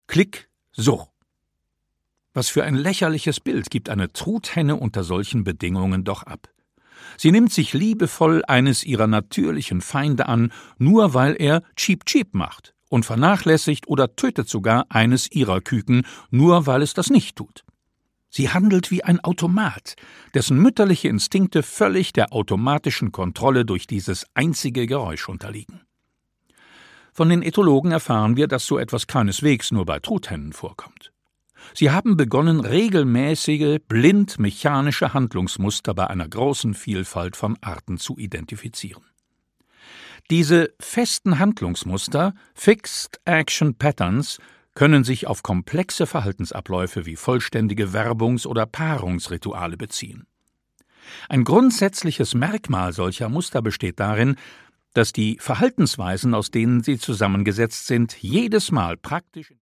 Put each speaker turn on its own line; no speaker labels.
Klick, so. Was für ein lächerliches Bild gibt eine Truthenne unter solchen Bedingungen doch ab. Sie nimmt sich liebevoll eines ihrer natürlichen Feinde an, nur weil er Cheep Cheep macht, und vernachlässigt oder tötet sogar eines ihrer Küken, nur weil es das nicht tut. Sie handelt wie ein Automat, dessen mütterliche Instinkte völlig der automatischen Kontrolle durch dieses einzige Geräusch unterliegen. Von den Ethologen erfahren wir, dass so etwas keineswegs nur bei Truthennen vorkommt. Sie haben begonnen, regelmäßige, blind mechanische Handlungsmuster bei einer großen Vielfalt von Arten zu identifizieren. Diese festen Handlungsmuster, Fixed Action Patterns, können sich auf komplexe Verhaltensabläufe wie vollständige Werbungs- oder Paarungsrituale beziehen. Ein grundsätzliches Merkmal solcher Muster besteht darin, dass die Verhaltensweisen, aus denen sie zusammengesetzt sind, jedes Mal praktisch